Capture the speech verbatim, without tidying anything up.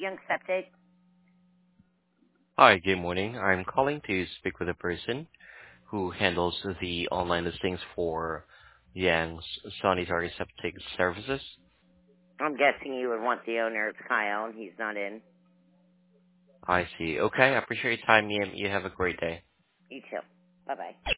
Young Septic. Hi, good morning. I'm calling to speak with a person who handles the online listings for Yang's sanitary septic services. I'm guessing you would want the owner. It's Kyle, and he's not in. I see. Okay, I appreciate your time, Ian. You have a great day. You too. Bye-bye.